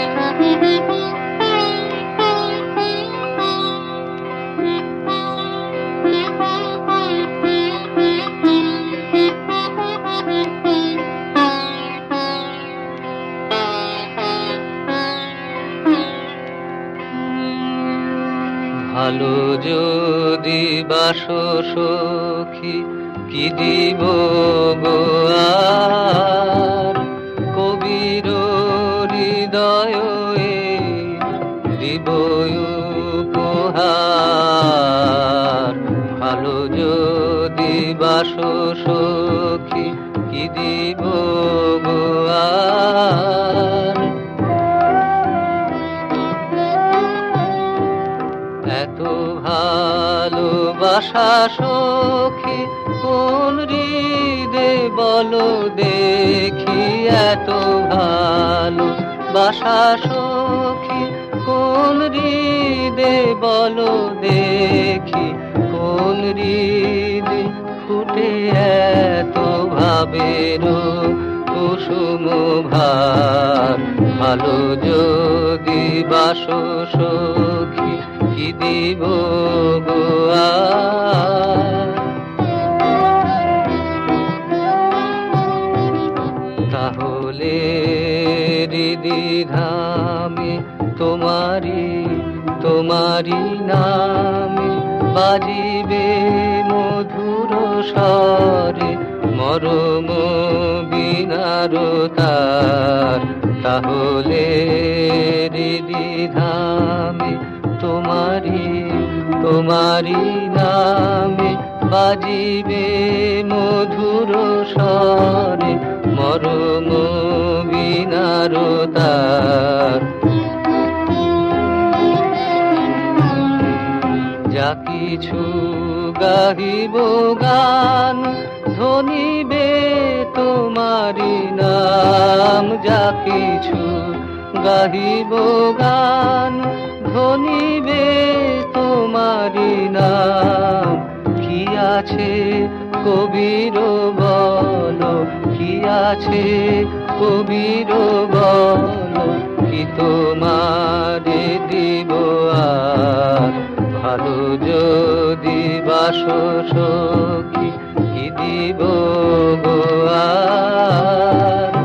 ভালো যদি বাসো সখী কি দিব গো আর, কবির হৃদয় দিব উপহার। ভালো যদি বাসো সখী কি দিব গো আর, এত ভালোবাসা সখী কোন হৃদে বলো দেখি, এত ভালোবাসা সখী কোন হৃদে বলো দেখি, কোন হৃদে ফুটে এত ভাবের কুসুম ভার। ভালো যদি বাসো সখী কি দিব গো আর, তাহলে হৃদিধামে তোমারি নামে বাজিবে মধুর স্বরে মরম বিনার তার। তাহলে হৃদিধামে তোমারি নামে বাজিবে মধুর স্বরে মরম বিনার তার। যা কিছু গাহিব গান ধ্বনিবে তোমারি নাম, যা কিছু গাহিব গান ধ্বনিবে তোমারি নাম। কি আছে কবির বলো, কি আছে কবির বলো, কি তোমারে দিব আর। ভালো যদি বাসো সখী কি দিব গো আর।